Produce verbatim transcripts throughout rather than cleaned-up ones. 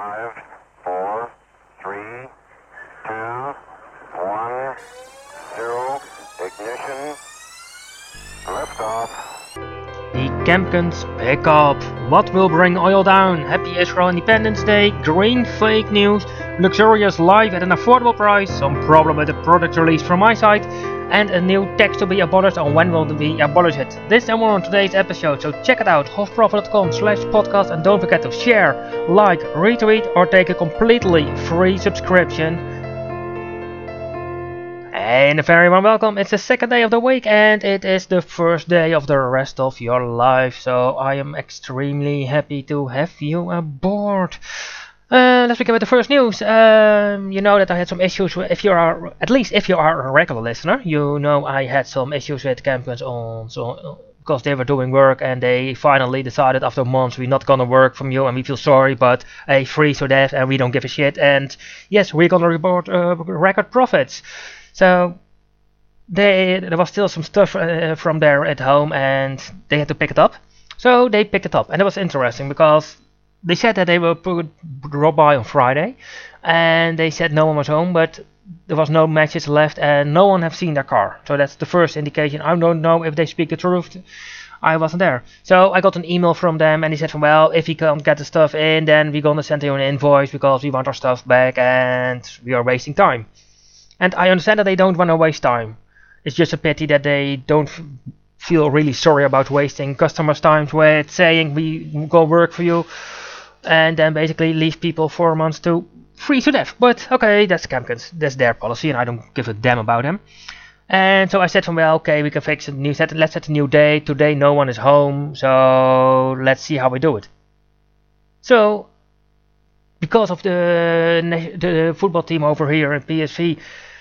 Five, four, three, two, one, zero, ignition, liftoff. The Kempkens pick up. What will bring oil down? Happy Israel Independence Day, green fake news, luxurious life at an affordable price, some problem with the product release from my side, and a new tax to be abolished on when will we abolish it. This and more on today's episode, so check it out, hofprofit.com slash podcast, and don't forget to share, like, retweet, or take a completely free subscription. And a very warm welcome. It's the second day of the week and it is the first day of the rest of your life, so I am extremely happy to have you aboard. Uh, let's begin with the first news. Um, you know that I had some issues with, if you are, at least if you are a regular listener, you know I had some issues with Kempkens on, so, because they were doing work and they finally decided after months we're not gonna work from you and we feel sorry, but hey, free so deaf and we don't give a shit, and yes, we're gonna report uh, record profits. So they, there was still some stuff uh, from there at home and they had to pick it up. So they picked it up and it was interesting because they said that they will put, drop by on Friday and they said no one was home, but there was no message left and no one have seen their car. So that's the first indication. I don't know if they speak the truth. I wasn't there. So I got an email from them and he said, well, if we can't get the stuff in, then we're going to send you an invoice because we want our stuff back and we are wasting time. And I understand that they don't want to waste time. It's just a pity that they don't f- feel really sorry about wasting customers' time with saying we go work for you and then basically leave people four months to freeze to death. But okay, that's Kempkens. That's their policy and I don't give a damn about them. And so I said to them, well, okay, we can fix it. New set, let's set a new day. Today no one is home, so let's see how we do it. So, because of the the football team over here in P S V,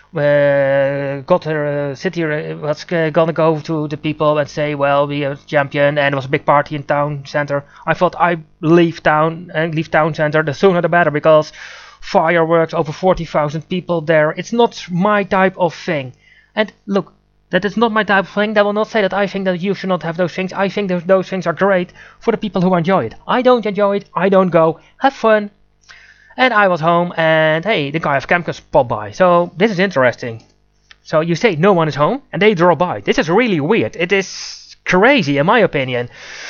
uh, got their uh, city uh, was uh, gonna go to the people and say, well, we are champion, and there was a big party in town center. I thought I leave town and uh, leave town center the sooner the better, because fireworks, over forty thousand people there. It's not my type of thing. And look, that is not my type of thing. That will not say that I think that you should not have those things. I think that those things are great for the people who enjoy it. I don't enjoy it. I don't go. Have fun. And I was home and hey, the guy of Kempkens popped by. So this is interesting. So you say no one is home and they drop by. This is really weird. It is crazy in my opinion.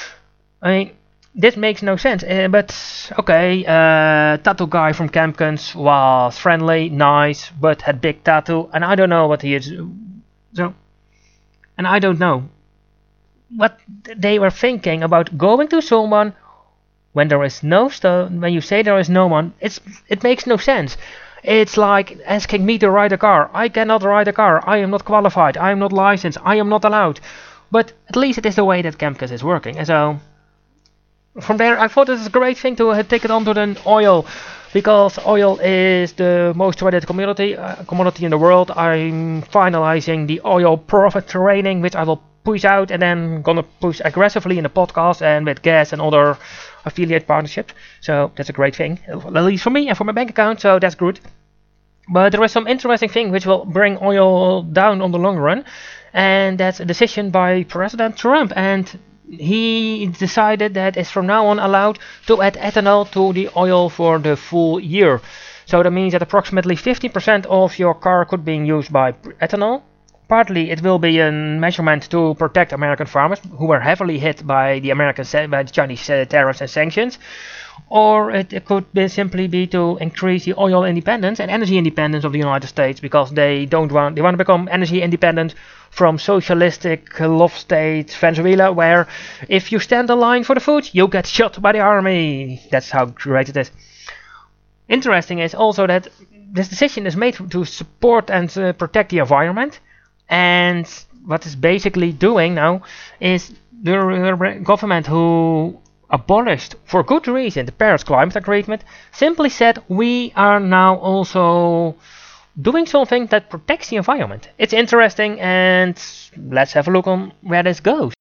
I mean, this makes no sense. Uh, but okay, uh, tattoo guy from Kempkens was friendly, nice, but had big tattoo. And I don't know what he is. So, and I don't know what they were thinking about going to someone when there is no stuff, when you say there is no one, it's it makes no sense. It's like asking me to ride a car. I cannot ride a car. I am not qualified. I am not licensed. I am not allowed. But at least it is the way that Kempkens is working. And so from there, I thought this is a great thing to uh, take it on to the oil, because oil is the most traded commodity uh, commodity in the world. I'm finalizing the oil profit training, which I will push out and then gonna push aggressively in the podcast and with gas and other affiliate partnerships. So that's a great thing, at least for me and for my bank account, so that's good. But there is some interesting thing which will bring oil down on the long run, and that's a decision by President Trump, and he decided that it's from now on allowed to add ethanol to the oil for the full year. So that means that approximately fifty percent of your car could be used by ethanol. Partly it will be a measurement to protect American farmers who were heavily hit by the American by the Chinese uh, tariffs and sanctions, or it, it could be simply be to increase the oil independence and energy independence of the United States, because they don't want they want to become energy independent from socialistic love state Venezuela, where if you stand in line for the food, you get shot by the army. That's how great it is. Interesting is also that this decision is made to support and uh, protect the environment. And what it's basically doing now is the government, who abolished for good reason the Paris Climate Agreement, simply said we are now also doing something that protects the environment. It's interesting, and let's have a look on where this goes.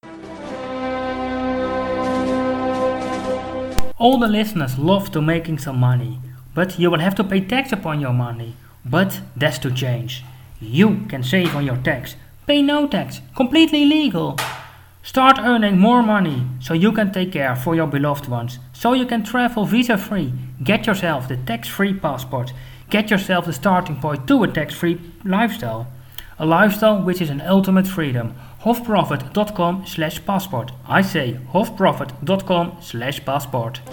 All the listeners love to making some money, but you will have to pay tax upon your money. But that's to change. You can save on your tax. Pay no tax. Completely legal. Start earning more money so you can take care for your beloved ones, so you can travel visa-free. Get yourself the tax-free passport. Get yourself the starting point to a tax-free lifestyle. A lifestyle which is an ultimate freedom. hofprofit.com slash passport. I say hofprofit.com slash passport.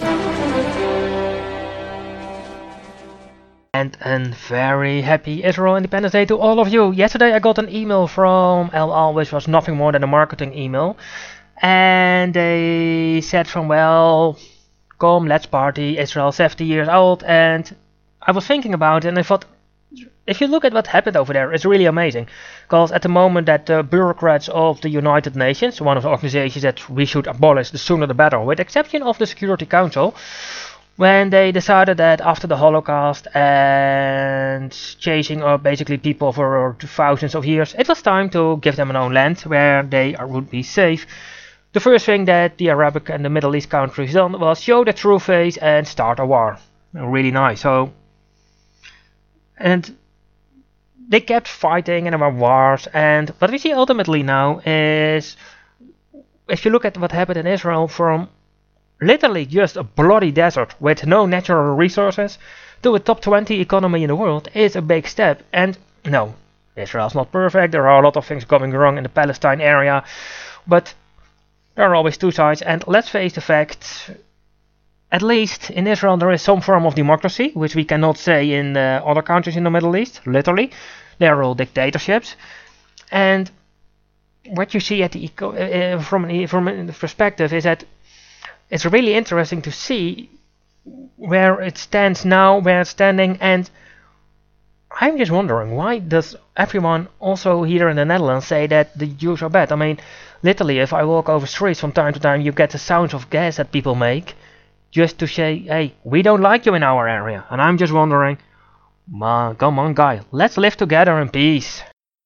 And a very happy Israel Independence Day to all of you. Yesterday I got an email from El Al, which was nothing more than a marketing email. And they said from, well, come, let's party, Israel's seventy years old. And I was thinking about it and I thought, if you look at what happened over there, it's really amazing. Because at the moment that the bureaucrats of the United Nations, one of the organizations that we should abolish, the sooner the better, with exception of the Security Council, when they decided that after the Holocaust and chasing up basically people for thousands of years, it was time to give them an own land where they would be safe. The first thing that the Arabic and the Middle East countries done was show their true face and start a war. Really nice. So, and they kept fighting and there were wars, and what we see ultimately now is, if you look at what happened in Israel, from literally just a bloody desert with no natural resources to a top twenty economy in the world, is a big step. And no, Israel's not perfect, there are a lot of things going wrong in the Palestine area, but there are always two sides, and let's face the fact, at least in Israel there is some form of democracy, which we cannot say in uh, other countries in the Middle East, literally. They are all dictatorships. And what you see at the eco uh, from, an, from a perspective is that it's really interesting to see where it stands now, where it's standing, and I'm just wondering, why does everyone also here in the Netherlands say that the Jews are bad? I mean, literally, if I walk over streets from time to time, you get the sounds of gas that people make, just to say, hey, we don't like you in our area. And I'm just wondering, man, come on guy, let's live together in peace.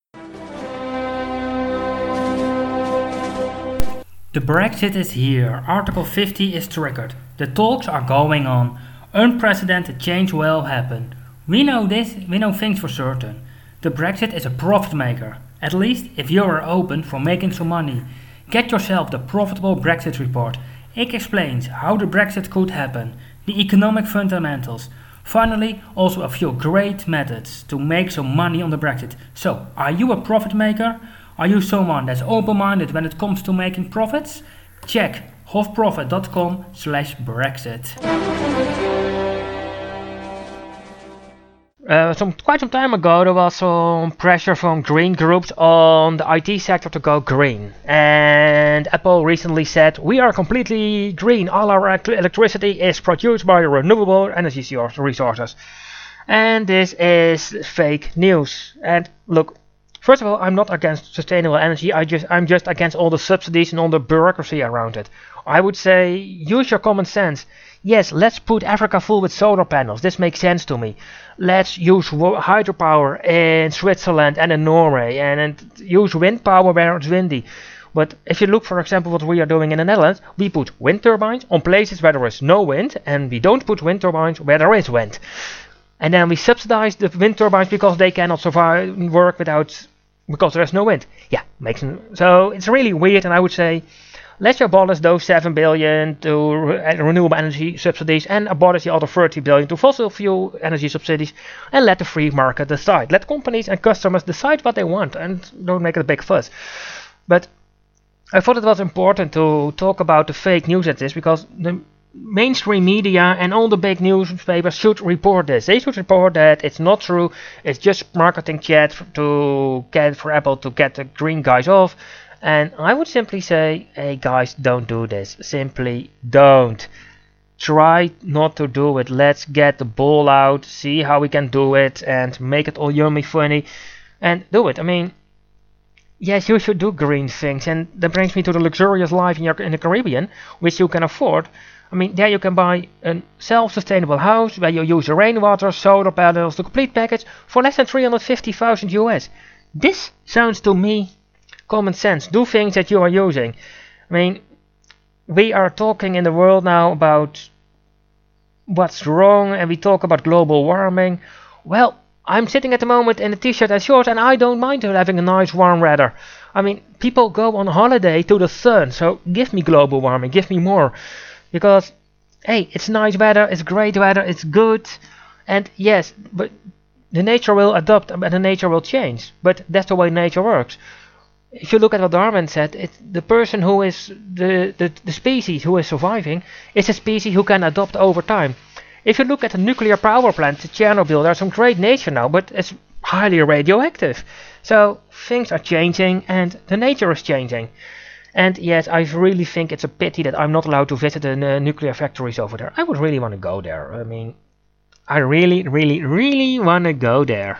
The Brexit is here. Article fifty is triggered. The talks are going on. Unprecedented change will happen. We know this, we know things for certain. The Brexit is a profit maker. At least if you are open for making some money. Get yourself the Profitable Brexit Report. It explains how the Brexit could happen, the economic fundamentals. Finally, also a few great methods to make some money on the Brexit. So, are you a profit maker? Are you someone that's open-minded when it comes to making profits? Check hofprofit.com slash Brexit. Uh, some quite some time ago there was some pressure from green groups on the I T sector to go green, and Apple recently said we are completely green, all our electricity is produced by renewable energy resources, and this is fake news. And look, first of all, I'm not against sustainable energy, I just, I'm just against all the subsidies and all the bureaucracy around it. I would say use your common sense. Yes, let's put Africa full with solar panels, this makes sense to me. Let's use hydropower in Switzerland and in Norway, and, and use wind power where it's windy. But if you look, for example, what we are doing in the Netherlands, we put wind turbines on places where there is no wind, and we don't put wind turbines where there is wind. And then we subsidize the wind turbines because they cannot survive work without, because there is no wind. Yeah, makes sense. So it's really weird, and I would say, let's abolish those seven billion to re renewable energy subsidies and abolish the other thirty billion to fossil fuel energy subsidies, and let the free market decide. Let companies and customers decide what they want and don't make it a big fuss. But I thought it was important to talk about the fake news at this, because the mainstream media and all the big newspapers should report this. They should report that it's not true, it's just marketing chat to get for Apple to get the green guys off. And I would simply say, hey guys, don't do this. Simply don't. Try not to do it. Let's get the ball out, see how we can do it, and make it all yummy funny, and do it. I mean, yes, you should do green things, and that brings me to the luxurious life in, your, in the Caribbean, which you can afford. I mean, there you can buy a self-sustainable house where you use the rainwater, solar panels, the complete package for less than three hundred fifty thousand U S. This sounds to me common sense. Do things that you are using. I mean, we are talking in the world now about what's wrong, and we talk about global warming. Well, I'm sitting at the moment in a t-shirt and shorts, and I don't mind having a nice warm weather. I mean, people go on holiday to the sun, so give me global warming, give me more. Because, hey, it's nice weather, it's great weather, it's good. And yes, but the nature will adapt and the nature will change. But that's the way nature works. If you look at what Darwin said, it's the person who is the, the, the species who is surviving is a species who can adapt over time. If you look at the nuclear power plant, Chernobyl, there's some great nature now, but it's highly radioactive. So things are changing and the nature is changing. And yes, I really think it's a pity that I'm not allowed to visit the uh, nuclear factories over there. I would really want to go there. I mean, I really, really, really want to go there.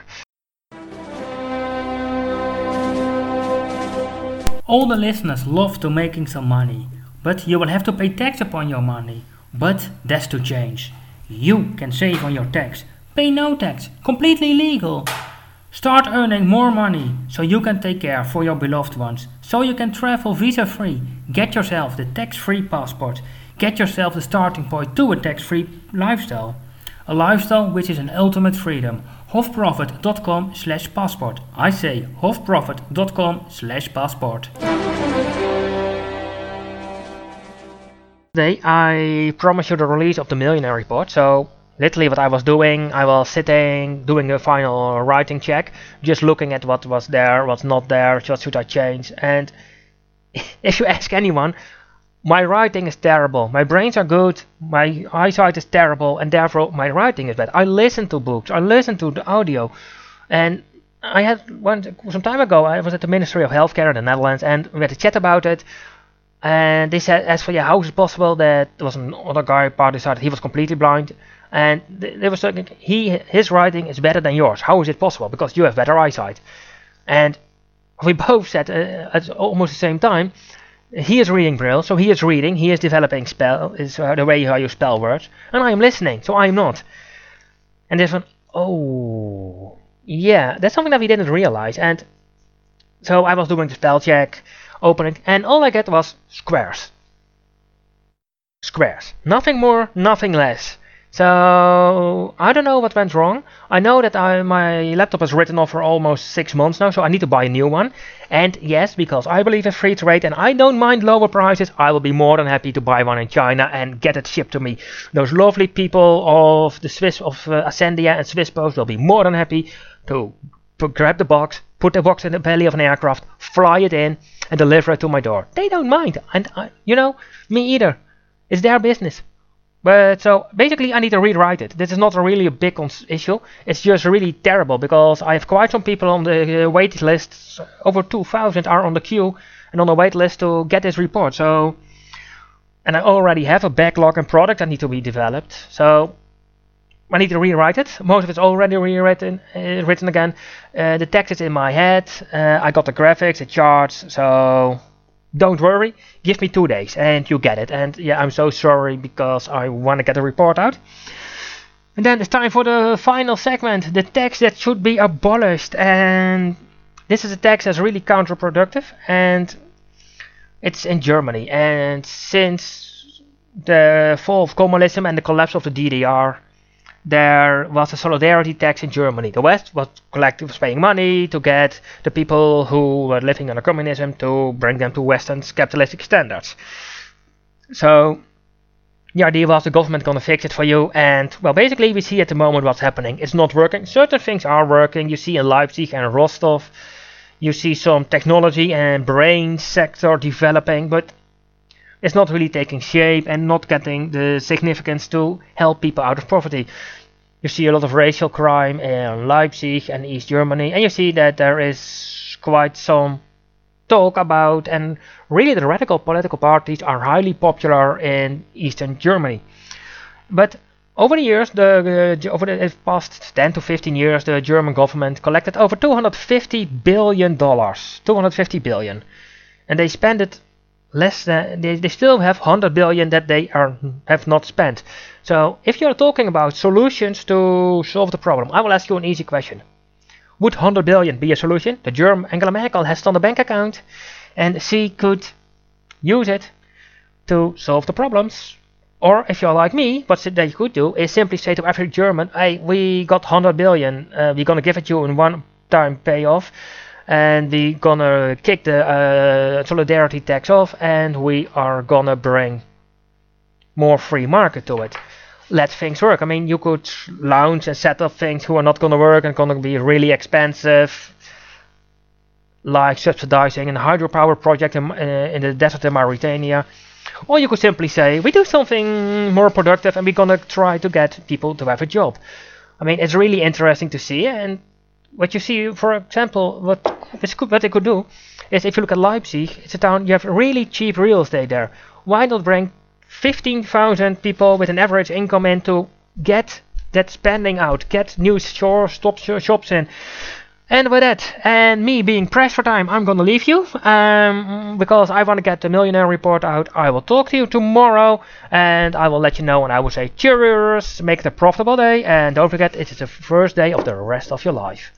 All the listeners love to making some money, but you will have to pay tax upon your money. But that's to change. You can save on your tax. Pay no tax, completely legal. Start earning more money so you can take care for your beloved ones, so you can travel visa-free. Get yourself the tax-free passport. Get yourself the starting point to a tax-free lifestyle. A lifestyle which is an ultimate freedom. hofprofit.com slash passport. I say hofprofit.com slash passport. Today I promised you the release of the Millionaire Report, so literally what I was doing, I was sitting, doing a final writing check, just looking at what was there, what's not there, what should I change. And if you ask anyone, my writing is terrible, my brains are good, my eyesight is terrible, and therefore my writing is bad. I listen to books, I listen to the audio, and I had one some time ago, I was at the Ministry of Healthcare in the Netherlands, and we had a chat about it, and they said, as for yeah, how is it possible that there was another guy, part decided he was completely blind, and they were saying, he, his writing is better than yours. How is it possible? Because you have better eyesight. And we both said uh, at almost the same time, he is reading Braille, so he is reading, he is developing spell, is uh, the way how you spell words, and I am listening, so I am not. And this one, oh, yeah, that's something that we didn't realize. And so I was doing the spell check, opening, and all I get was squares. Squares. Nothing more, nothing less. So I don't know what went wrong. I know that I, my laptop is written off for almost six months now, so I need to buy a new one. And yes, because I believe in free trade and I don't mind lower prices, I will be more than happy to buy one in China and get it shipped to me. Those lovely people of the Swiss of uh, Ascendia and Swiss Post will be more than happy to, to grab the box, put the box in the belly of an aircraft, fly it in, and deliver it to my door. They don't mind, and I, you know, me either. It's their business. But so basically I need to rewrite it. This is not a really a big cons- issue. It's just really terrible because I have quite some people on the uh, wait list. Over two thousand are on the queue and on the wait list to get this report. So, and I already have a backlog and product that need to be developed. So I need to rewrite it. Most of it's already rewritten, uh, written again. Uh, the text is in my head. Uh, I got the graphics, the charts. So don't worry, give me two days and you get it. And yeah, I'm so sorry because I want to get the report out. And then it's time for the final segment, the tax that should be abolished. And this is a tax that's really counterproductive, and it's in Germany. And since the fall of communism and the collapse of the D D R, there was a solidarity tax in Germany. The West was collective was paying money to get the people who were living under communism to bring them to Western capitalistic standards. So the idea was the government gonna fix it for you, and well, basically we see at the moment what's happening. It's not working. Certain things are working. You see in Leipzig and Rostov, you see some technology and brain sector developing, but it's not really taking shape and not getting the significance to help people out of poverty. You see a lot of racial crime in Leipzig and East Germany, and you see that there is quite some talk about, and really the radical political parties are highly popular in Eastern Germany. But over the years, the uh, over the past ten to fifteen years, the German government collected over two hundred fifty billion dollars, two hundred fifty billion, and they spend it less than they, they still have one hundred billion that they are have not spent. So if you're talking about solutions to solve the problem, I will ask you an easy question. Would one hundred billion be a solution? The German Angela Merkel has it on the bank account and she could use it to solve the problems. Or if you're like me, what they could do is simply say to every German, hey, we got one hundred billion, uh, we're gonna give it you in one time payoff. and we gonna kick the uh, solidarity tax off, and we are gonna bring more free market to it. Let things work. I mean, you could launch and set up things who are not gonna work and gonna be really expensive, like subsidizing a hydropower project in, uh, in the desert in Mauritania. Or you could simply say, we do something more productive and we're gonna try to get people to have a job. I mean, it's really interesting to see, and what you see, for example, what this could, what they could do is, if you look at Leipzig, it's a town, you have really cheap real estate there. Why not bring fifteen thousand people with an average income in to get that spending out, get new stores, stop shops in? And with that, and me being pressed for time, I'm gonna leave you, um, because I want to get the Millionaire Report out. I will talk to you tomorrow, and I will let you know, and I will say cheers, make it a profitable day, and don't forget, it is the first day of the rest of your life.